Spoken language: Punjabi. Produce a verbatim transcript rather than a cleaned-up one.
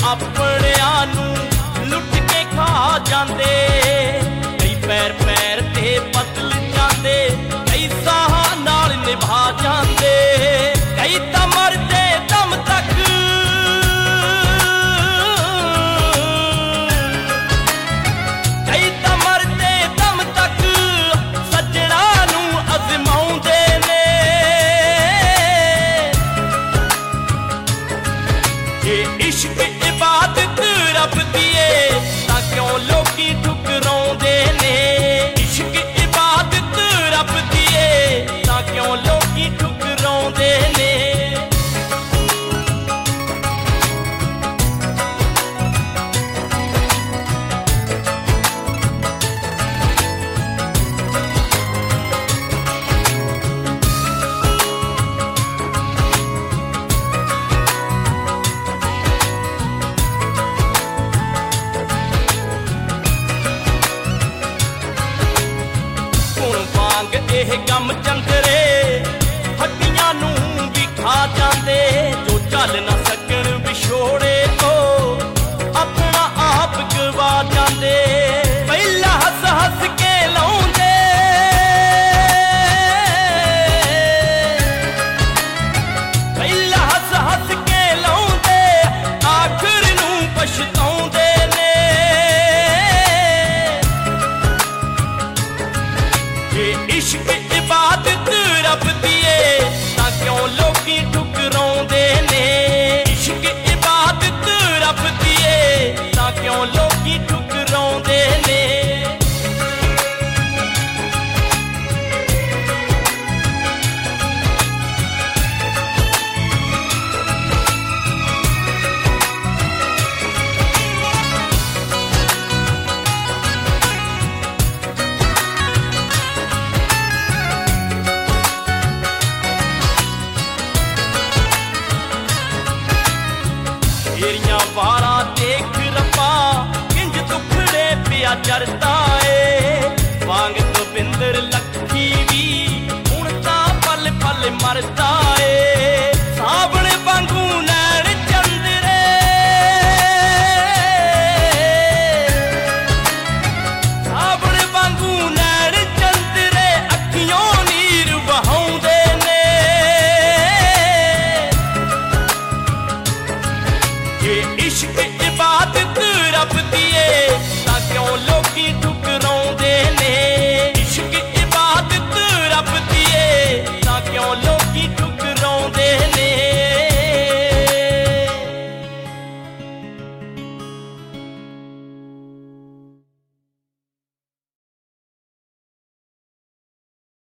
ਆਪਣਿਆਂ ਨੂੰ ਲੁੱਟ ਕੇ ਖਾ ਜਾਂਦੇ। ਕਈ ਪੈਰ ਪੈਰ ਤੇ ਬਦਲ ਜਾਂਦੇ, ਕਈ ਸਾਹਾਂ ਨਾਲ ਨਿਭਾ ਜਾਂਦੇ, ਕਈ ਤਾਂ ਮਰਦੇ ਦਮ ਤੱਕ ਕਈ ਤਾਂ ਮਰਦੇ ਦਮ ਤੱਕ ਸੱਜਣਾ ਨੂੰ ਅਜ਼ਮਾਉਂਦੇ ਨੇ। ਜੇ ਇਸ਼ਕ ਇਬਾਦਤ ਰੱਬ ਦੀ ਏ ਤਾਂ ਕਿਉਂ ਲੋਕੀ ਠੁਕਰਾਉਂਦੇ ਨੇ। ਇਸ਼ਕ ਇਬਾਦਤ ਰੱਬ ਦੀ ਏ ਤਾਂ ਕਿਉਂ ਲੋਕੀ ਠੁਕਰਾਉਂਦੇ ਨੇ। ਇਹ ਕੰਮ ਚੰਦਰੇ ਹੱਡੀਆਂ ਨੂੰ ਵੀ ਖਾ ਜਾਂਦੇ। ਜੋ ਚੱਲ ਨਾ ਸਕਣ ਵਿਛੋੜੇ ਉਹ ਆਪਣਾ ਆਪ ਗਵਾ ਜਾਂਦੇ। ਪਹਿਲਾਂ ਹੱਸ ਹੱਸ ਕੇ ਲਾਉਂਦੇ, ਪਹਿਲਾਂ ਹੱਸ ਹੱਸ ਕੇ ਲਾਉਂਦੇ, ਆਖਰ ਨੂੰ ਪਛਤਾਉਂਦੇ ਨੇ। ਜੇ ਇਸ਼ਕ ਇਬਾਦਤ ਰੱਬ ਦੀ ਏ ਤਾਂ ਕਿਉਂ ਲੋਕੀ ਠੁਕਰਾਉਂਦੇ ਨੇ। ਇਸ਼ਕ ਇਬਾਦਤ ਰੱਬ ਦੀ ਏ ਤਾਂ ਕਿਉਂ ਲੋਕੀ ਠੁਕਰਾਉਂਦੇ ਨੇ। ਤੇਰੀਆਂ ਵਾਰਾਂ ਦੇਖ ਰੱਬਾ ਕਿੰਜ ਦੁਖੜੇ ਪਿਆ ਜਰਦਾ ਏ। ਵਾਂਗ ਗੋਬਿੰਦਰ ਲੱਖੀ ਵੀ ਹੁਣ ਤਾਂ ਪਲ ਪਲ ਮਰਦਾ ਏ। ਸਾਵਣ ਵਾਂਗੂ ਨੈਣ ਚੰਦਰੇ, ਸਾਵਣ ਵਾਂਗੂ ਨੈਣ ਚੰਦਰੇ ਅੱਖੀਓਂ ਨੀਰ ਵਹਾਉਂਦੇ ਨੇ। ਜੇ ਇਸ਼ਕ ਇਬਾਦਤ ਰੱਬ ਦੀ ਏ ਤਾਂ ਕਿਉਂ ਲੋਕੀ